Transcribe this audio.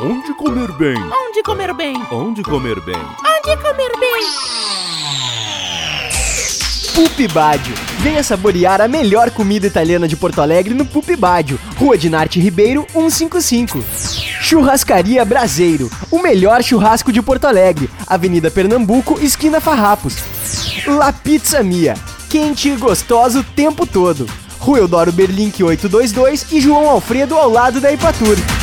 Onde comer bem? Onde comer bem? Onde comer bem? Onde comer bem? Pupi Badio. Venha saborear a melhor comida italiana de Porto Alegre no Pupi Badio, Rua de Narte Ribeiro, 155. Churrascaria Braseiro, o melhor churrasco de Porto Alegre, Avenida Pernambuco, esquina Farrapos. La Pizza Mia, quente e gostoso o tempo todo, Rua Eudoro Berlink 822 e João Alfredo ao lado da Ipatur.